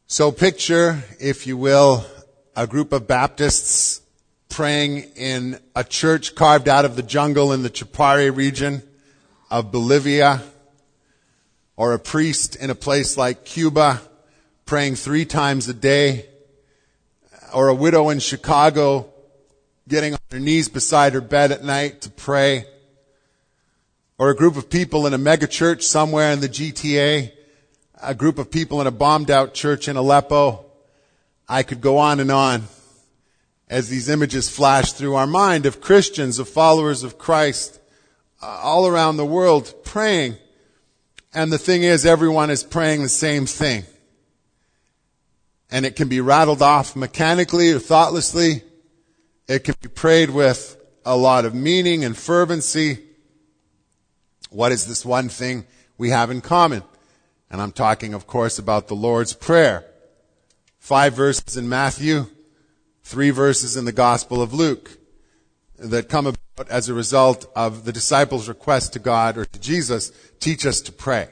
So picture, if you will, a group of Baptists praying in a church carved out of the jungle in the Chapare region of Bolivia, or a priest in a place like Cuba praying 3 times a day, or a widow in Chicago getting on her knees beside her bed at night to pray, or a group of people in a mega church somewhere in the GTA, a group of people in a bombed out church in Aleppo. I could go on as these images flash through our mind of Christians, of followers of Christ, all around the world praying. And the thing is, everyone is praying the same thing. And it can be rattled off mechanically or thoughtlessly. It can be prayed with a lot of meaning and fervency. What is this one thing we have in common? And I'm talking, of course, about the Lord's Prayer. 5 verses in Matthew, 3 verses in the Gospel of Luke that come about as a result of the disciples' request to God or to Jesus, teach us to pray.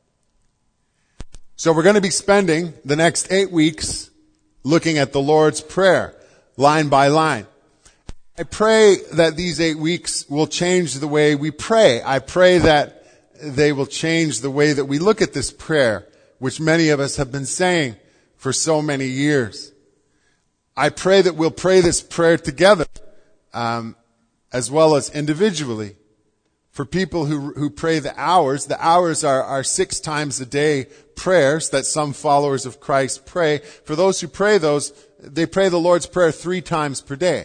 So we're going to be spending the next 8 weeks looking at the Lord's Prayer, line by line. I pray that these 8 weeks will change the way we pray. I pray that they will change the way that we look at this prayer, which many of us have been saying for so many years. I pray that we'll pray this prayer together, as well as individually. For people who pray the hours are 6 times a day prayers that some followers of Christ pray. For those who pray those, they pray the Lord's Prayer 3 times per day.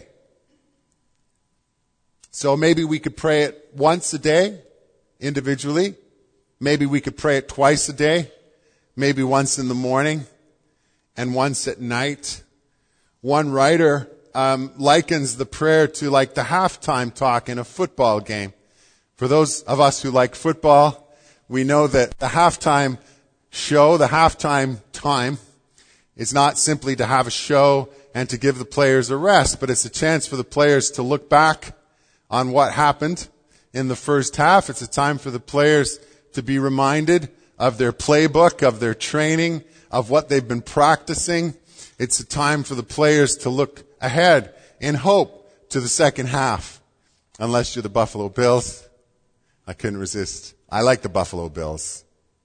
So maybe we could pray it once a day, individually. Maybe we could pray it twice a day. Maybe once in the morning and once at night. One writer likens the prayer to like the halftime talk in a football game. For those of us who like football, we know that the halftime show, the halftime time, is not simply to have a show and to give the players a rest, but it's a chance for the players to look back on what happened in the first half. It's a time for the players to be reminded of their playbook, of their training, of what they've been practicing. It's a time for the players to look ahead in hope to the second half. Unless you're the Buffalo Bills. I couldn't resist. I like the Buffalo Bills.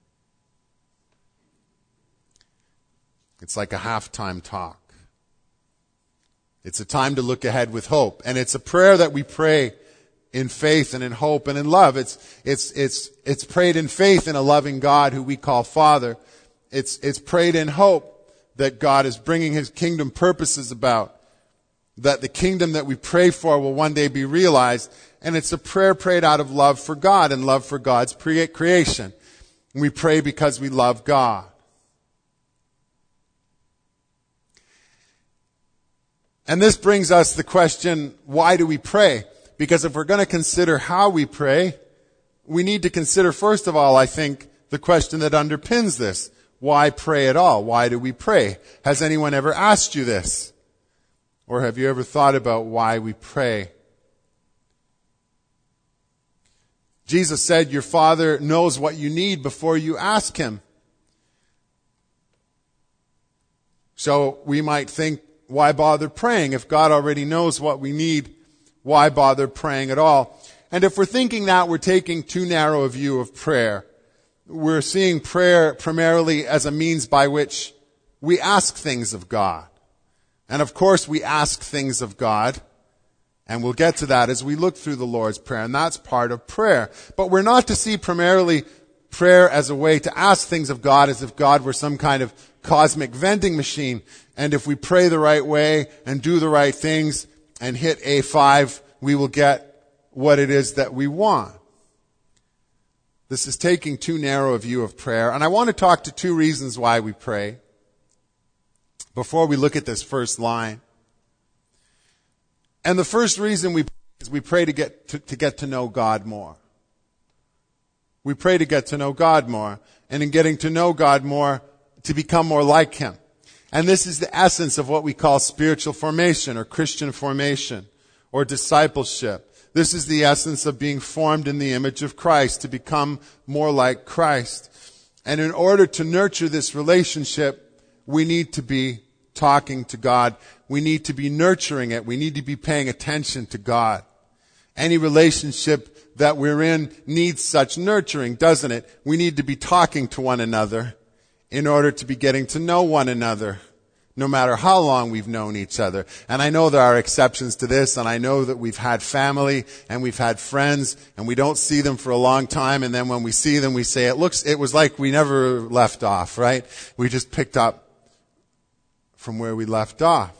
It's like a halftime talk. It's a time to look ahead with hope. And it's a prayer that we pray in faith and in hope and in love. It's prayed in faith in a loving God who we call Father. It's prayed in hope that God is bringing His kingdom purposes about, that the kingdom that we pray for will one day be realized. And it's a prayer prayed out of love for God and love for God's creation. We pray because we love God. And this brings us the question, why do we pray? Because if we're going to consider how we pray, we need to consider, first of all, I think, the question that underpins this. Why pray at all? Why do we pray? Has anyone ever asked you this? Or have you ever thought about why we pray? Jesus said, your Father knows what you need before you ask Him. So we might think, why bother praying? If God already knows what we need, why bother praying at all? And if we're thinking that, we're taking too narrow a view of prayer. We're seeing prayer primarily as a means by which we ask things of God. And of course we ask things of God, and we'll get to that as we look through the Lord's Prayer, and that's part of prayer. But we're not to see primarily prayer as a way to ask things of God as if God were some kind of cosmic vending machine. And if we pray the right way and do the right things and hit A5, we will get what it is that we want. This is taking too narrow a view of prayer. And I want to talk to 2 reasons why we pray before we look at this first line. And the first reason we pray is we pray to get to know God more. We pray to get to know God more. And in getting to know God more, to become more like Him. And this is the essence of what we call spiritual formation or Christian formation or discipleship. This is the essence of being formed in the image of Christ, to become more like Christ. And in order to nurture this relationship, we need to be talking to God. We need to be nurturing it. We need to be paying attention to God. Any relationship that we're in needs such nurturing, doesn't it? We need to be talking to one another in order to be getting to know one another, no matter how long we've known each other. And I know there are exceptions to this, and I know that we've had family and we've had friends and we don't see them for a long time, and then when we see them we say it was like we never left off, right? We just picked up from where we left off.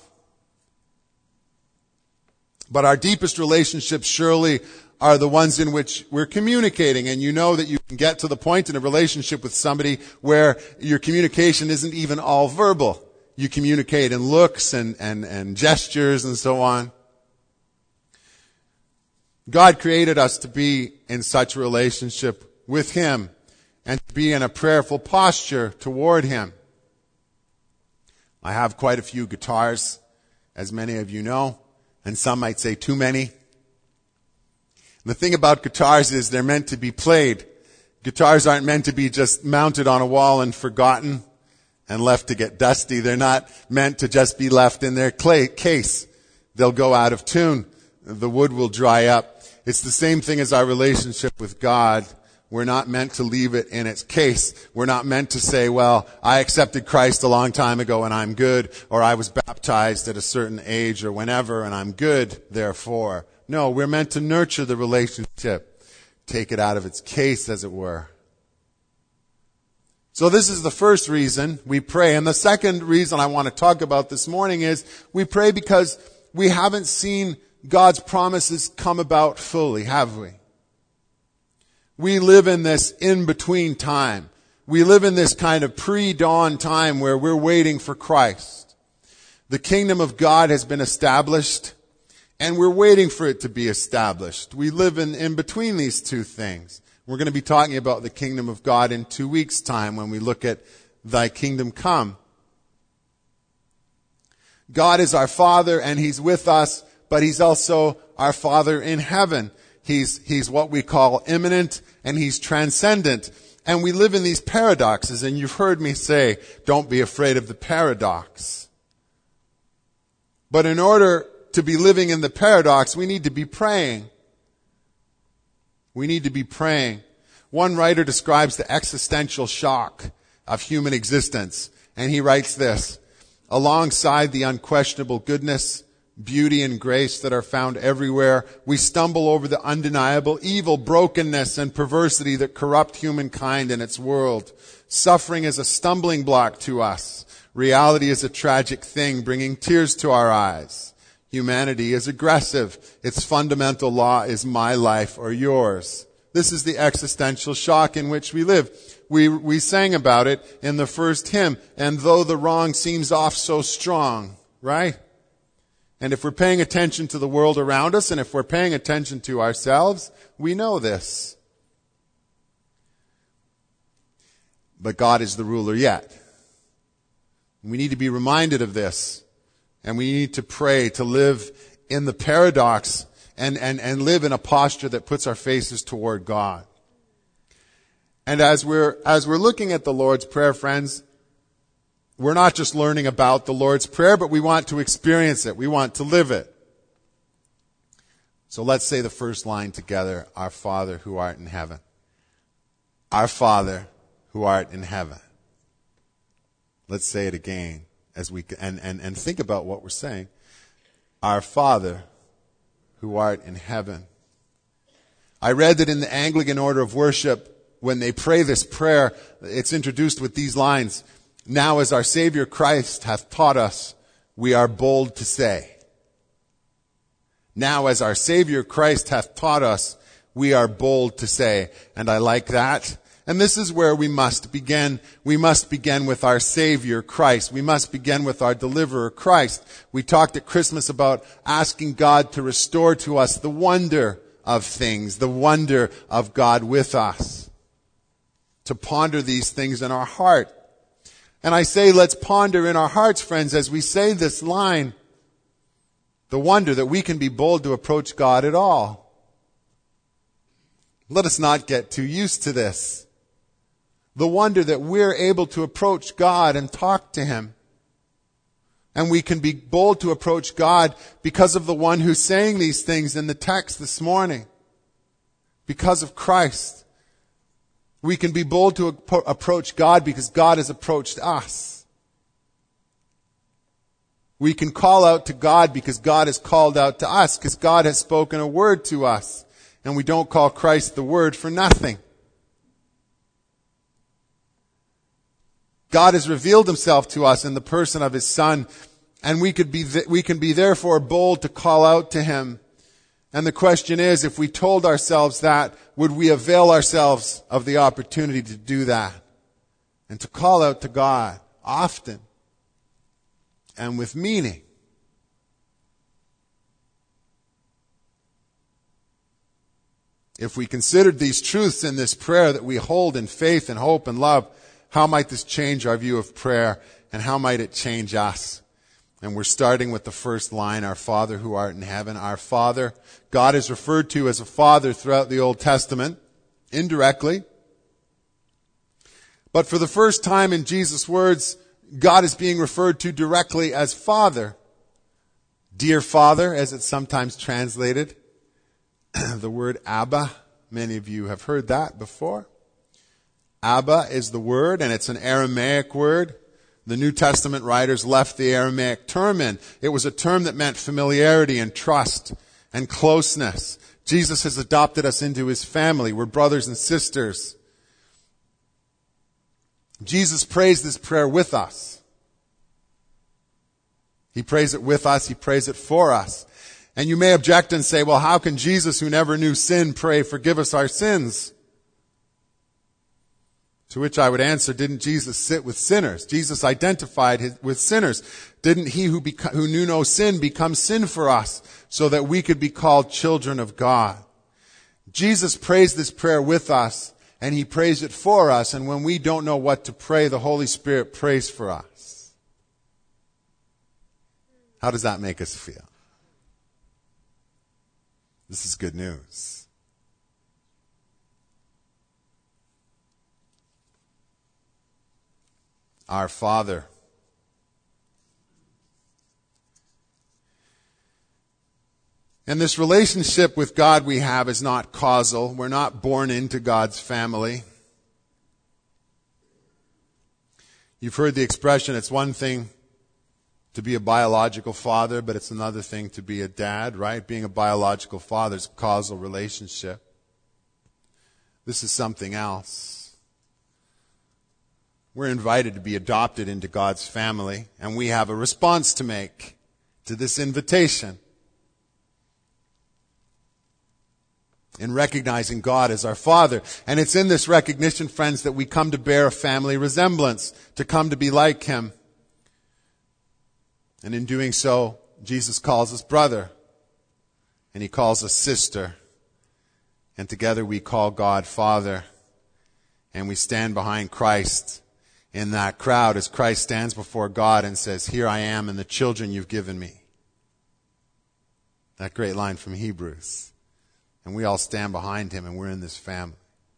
But our deepest relationships surely are the ones in which we're communicating. And you know that you can get to the point in a relationship with somebody where your communication isn't even all verbal. You communicate in looks and gestures and so on. God created us to be in such a relationship with Him and to be in a prayerful posture toward Him. I have quite a few guitars, as many of you know, and some might say too many. The thing about guitars is they're meant to be played. Guitars aren't meant to be just mounted on a wall and forgotten and left to get dusty. They're not meant to just be left in their case. They'll go out of tune. The wood will dry up. It's the same thing as our relationship with God. We're not meant to leave it in its case. We're not meant to say, well, I accepted Christ a long time ago and I'm good, or I was baptized at a certain age or whenever and I'm good, therefore. No, we're meant to nurture the relationship, take it out of its case, as it were. So this is the first reason we pray. And the second reason I want to talk about this morning is we pray because we haven't seen God's promises come about fully, have we? We live in this in-between time. We live in this kind of pre-dawn time where we're waiting for Christ. The kingdom of God has been established, and we're waiting for it to be established. We live in between these two things. We're going to be talking about the kingdom of God in 2 weeks' time when we look at Thy Kingdom Come. God is our Father, and He's with us, but He's also our Father in heaven. He's what we call immanent, and He's transcendent. And we live in these paradoxes, and you've heard me say, don't be afraid of the paradox. But in order to be living in the paradox, we need to be praying. We need to be praying. One writer describes the existential shock of human existence, and he writes this: alongside the unquestionable goodness, beauty, and grace that are found everywhere, we stumble over the undeniable evil, brokenness, and perversity that corrupt humankind and its world. Suffering is a stumbling block to us. Reality is a tragic thing, bringing tears to our eyes. Humanity is aggressive. Its fundamental law is my life or yours. This is the existential shock in which we live. We sang about it in the first hymn, and though the wrong seems off so strong, right? And if we're paying attention to the world around us, and if we're paying attention to ourselves, we know this. But God is the ruler yet. We need to be reminded of this. And we need to pray to live in the paradox and live in a posture that puts our faces toward God. And as we're looking at the Lord's Prayer, friends, we're not just learning about the Lord's Prayer, but we want to experience it. We want to live it. So let's say the first line together: Our Father who art in heaven. Our Father who art in heaven. Let's say it again as we and think about what we're saying. Our Father who art in heaven. I read that in the Anglican order of worship, when they pray this prayer, it's introduced with these lines: now as our Savior Christ hath taught us, we are bold to say. Now as our Savior Christ hath taught us, we are bold to say. And I like that. And this is where we must begin. We must begin with our Savior Christ. We must begin with our Deliverer Christ. We talked at Christmas about asking God to restore to us the wonder of things, the wonder of God with us. To ponder these things in our heart. And I say, let's ponder in our hearts, friends, as we say this line, the wonder that we can be bold to approach God at all. Let us not get too used to this. The wonder that we're able to approach God and talk to Him. And we can be bold to approach God because of the one who's saying these things in the text this morning. Because of Christ. We can be bold to approach God because God has approached us. We can call out to God because God has called out to us, because God has spoken a word to us. And we don't call Christ the Word for nothing. God has revealed Himself to us in the person of His Son, and we can be therefore bold to call out to Him. And the question is, if we told ourselves that, would we avail ourselves of the opportunity to do that? And to call out to God often and with meaning. If we considered these truths in this prayer that we hold in faith and hope and love, how might this change our view of prayer, and how might it change us? And we're starting with the first line, our Father who art in heaven. Our Father. God is referred to as a Father throughout the Old Testament, indirectly. But for the first time in Jesus' words, God is being referred to directly as Father. Dear Father, as it's sometimes translated. The word Abba, many of you have heard that before. Abba is the word, and it's an Aramaic word. The New Testament writers left the Aramaic term in. It was a term that meant familiarity and trust and closeness. Jesus has adopted us into His family. We're brothers and sisters. Jesus prays this prayer with us. He prays it with us. He prays it for us. And you may object and say, well, how can Jesus, who never knew sin, pray, forgive us our sins? To which I would answer, didn't Jesus sit with sinners? Jesus identified with sinners. Didn't He who knew no sin become sin for us so that we could be called children of God? Jesus prays this prayer with us, and He prays it for us. And when we don't know what to pray, the Holy Spirit prays for us. How does that make us feel? This is good news. Our Father. And this relationship with God we have is not causal. We're not born into God's family. You've heard the expression, it's one thing to be a biological father, but it's another thing to be a dad, right? Being a biological father is a causal relationship. This is something else. We're invited to be adopted into God's family, and we have a response to make to this invitation. In recognizing God as our Father. And it's in this recognition, friends, that we come to bear a family resemblance, to come to be like Him. And in doing so, Jesus calls us brother, and He calls us sister, and together we call God Father, and we stand behind Christ in that crowd as Christ stands before God and says, here I am and the children you've given me. That great line from Hebrews. And we all stand behind Him, and we're in this family.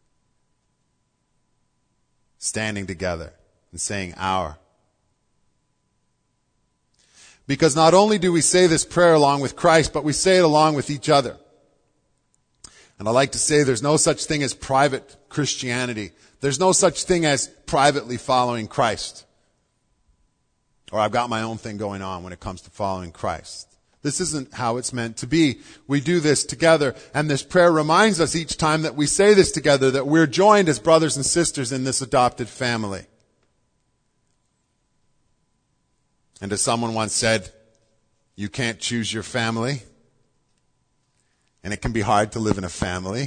Standing together and saying our. Because not only do we say this prayer along with Christ, but we say it along with each other. And I like to say there's no such thing as private Christianity. There's no such thing as privately following Christ. Or I've got my own thing going on when it comes to following Christ. This isn't how it's meant to be. We do this together, and this prayer reminds us each time that we say this together that we're joined as brothers and sisters in this adopted family. And as someone once said, you can't choose your family. And it can be hard to live in a family.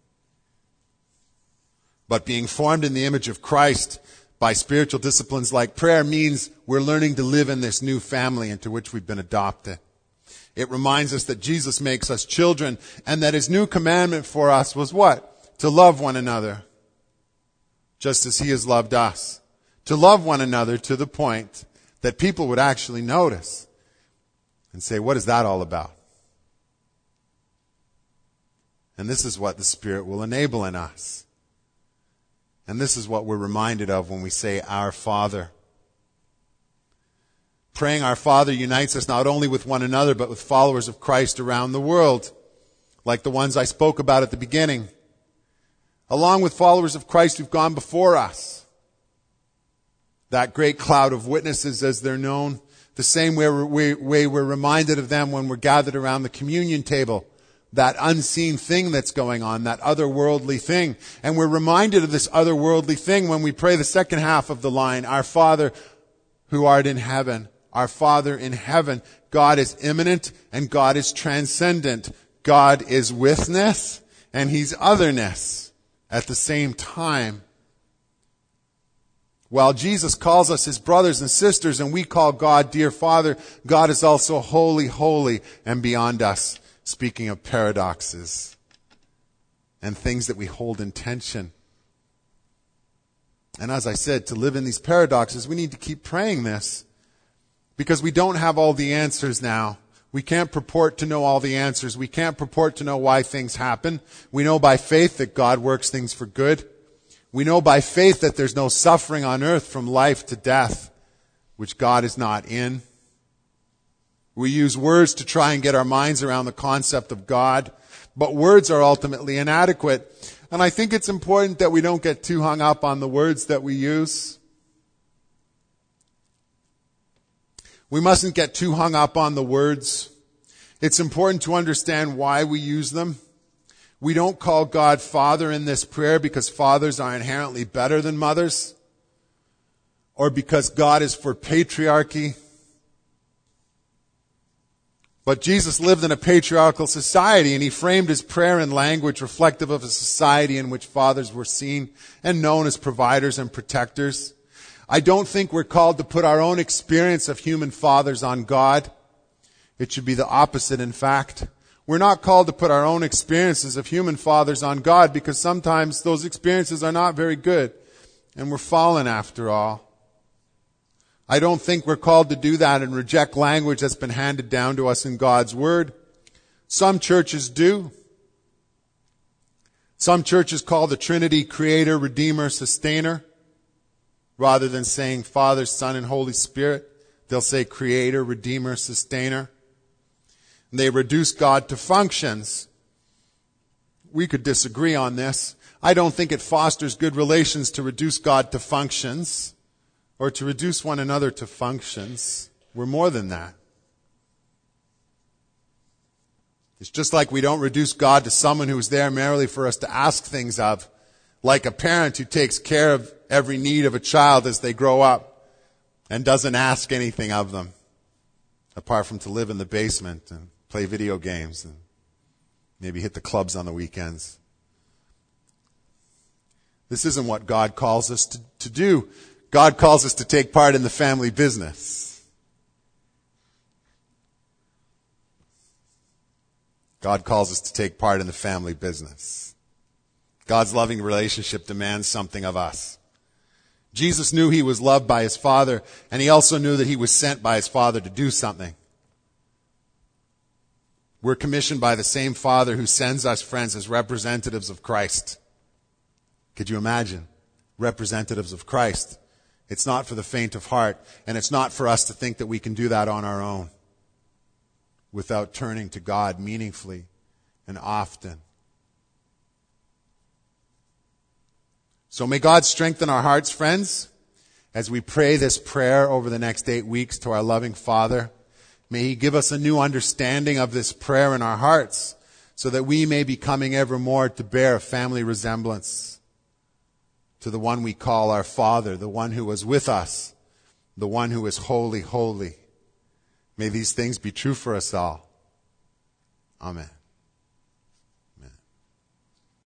But being formed in the image of Christ by spiritual disciplines like prayer means we're learning to live in this new family into which we've been adopted. It reminds us that Jesus makes us children, and that His new commandment for us was what? To love one another, just as He has loved us. To love one another to the point that people would actually notice and say, what is that all about? And this is what the Spirit will enable in us. And this is what we're reminded of when we say, Our Father. Praying Our Father unites us not only with one another, but with followers of Christ around the world, like the ones I spoke about at the beginning, along with followers of Christ who've gone before us. That great cloud of witnesses, as they're known, the same way we're reminded of them when we're gathered around the communion table, that unseen thing that's going on, that otherworldly thing. And we're reminded of this otherworldly thing when we pray the second half of the line, Our Father who art in heaven. Our Father in heaven. God is immanent and God is transcendent. God is withness and He's otherness at the same time. While Jesus calls us His brothers and sisters and we call God dear Father, God is also holy, holy and beyond us. Speaking of paradoxes and things that we hold in tension. And as I said, to live in these paradoxes, we need to keep praying this. Because we don't have all the answers now. We can't purport to know all the answers. We can't purport to know why things happen. We know by faith that God works things for good. We know by faith that there's no suffering on earth from life to death, which God is not in. We use words to try and get our minds around the concept of God, but words are ultimately inadequate. And I think it's important that we don't get too hung up on the words that we use. We mustn't get too hung up on the words. It's important to understand why we use them. We don't call God Father in this prayer because fathers are inherently better than mothers, or because God is for patriarchy. But Jesus lived in a patriarchal society, and He framed His prayer in language reflective of a society in which fathers were seen and known as providers and protectors. I don't think we're called to put our own experience of human fathers on God. It should be the opposite, in fact. We're not called to put our own experiences of human fathers on God because sometimes those experiences are not very good, and we're fallen after all. I don't think we're called to do that and reject language that's been handed down to us in God's Word. Some churches do. Some churches call the Trinity Creator, Redeemer, Sustainer. Rather than saying Father, Son, and Holy Spirit, they'll say Creator, Redeemer, Sustainer. And they reduce God to functions. We could disagree on this. I don't think it fosters good relations to reduce God to functions, or to reduce one another to functions. We're more than that. It's just like we don't reduce God to someone who's there merely for us to ask things of, like a parent who takes care of every need of a child as they grow up and doesn't ask anything of them, apart from to live in the basement and play video games and maybe hit the clubs on the weekends. This isn't what God calls us to do. God calls us to take part in the family business. God calls us to take part in the family business. God's loving relationship demands something of us. Jesus knew He was loved by His Father, and He also knew that He was sent by His Father to do something. We're commissioned by the same Father who sends us, friends, as representatives of Christ. Could you imagine? Representatives of Christ. It's not for the faint of heart, and it's not for us to think that we can do that on our own without turning to God meaningfully and often. So may God strengthen our hearts, friends, as we pray this prayer over the next 8 weeks to our loving Father. May He give us a new understanding of this prayer in our hearts so that we may be coming ever more to bear a family resemblance to the one we call our Father, the one who was with us, the one who is holy, holy. May these things be true for us all. Amen.